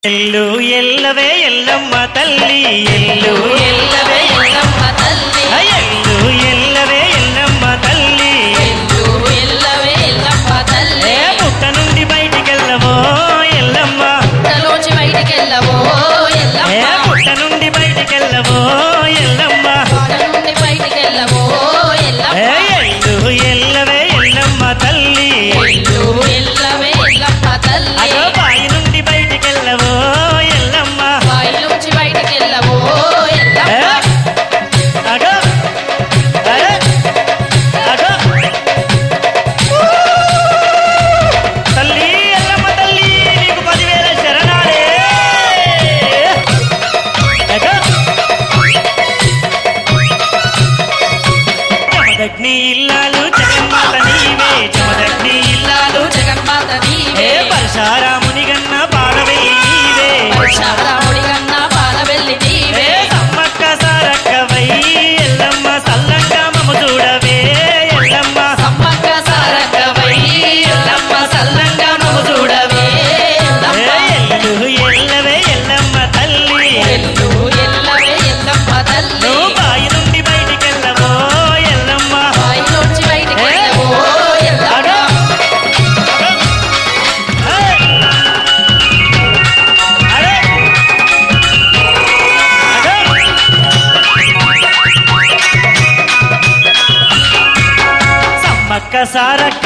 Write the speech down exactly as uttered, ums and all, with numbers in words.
ఎల్లు ఎల్లవే ఎల్లమ్మ తల్లి ఎల్లు ఎల్లవే ఎల్లమ్మ తల్లి ఎల్లు ఎల్లవే ఎల్లమ్మ తల్లి ఎల్లు ఎల్లవే ఎల్లమ్మ తల్లి పుట్ట నుండి బయటికెళ్ళవో ఎల్లమ్మ పుట్టలోంచి బయటికెళ్ళవో ఎల్లమ్మ పుట్ట నుండి బయటికెళ్ళవో ఎల్లమ్మ పుట్ట నుండి బయటికెళ్ళవో ఎల్లమ్మ ఎల్లు ఎల్లవే ఎల్లమ్మ తల్లి ఎల్లు ఎల్లవే ఎల్లమ్మ తల్లి అగో బాయి నుండి బయటికెళ్ళవో ఎల్లమ్మ బాయిలోంచి బయటికెళ్ళవో ఎల్లమ్మ అగో అరే అగో తల్లి ఎల్లమ్మ తల్లి నీకు పదివేల శరణాలే అగో జమదగ్ని ఇల్లాలు జగన్మాత నీవే జమదగ్ని ఇల్లాలు జగన్మాత నీవే ఏ పరశారాముని గన్న పాడవెల్లి నీవే పరశురాముడి కన్నా పాలవెల్లి నీవే ఏ సమ్మక్క సారక్కవై ఎల్లమ్మ సల్లంగా మమ్ము చూడవే ఎల్లమ్మ సమ్మక్క సారక్కవై ఎల్లమ్మ సల్లంగా మమ్ము చూడవే ఎల్లమ్మ ఎల్లు ఎల్లవే ఎల్లమ్మ తల్లి ఎల్లు ఎల్లవే ఎల్లమ్మ తల్లి నువ్వు బాయి నుండి బయటికెళ్ళవో ఎల్లమ్మ బాయిలోంచి బయటికెళ్ళవో ఎల్లమ్మ అగో ఏయ్! అరే! అగో! సమ్మక్క సారక్క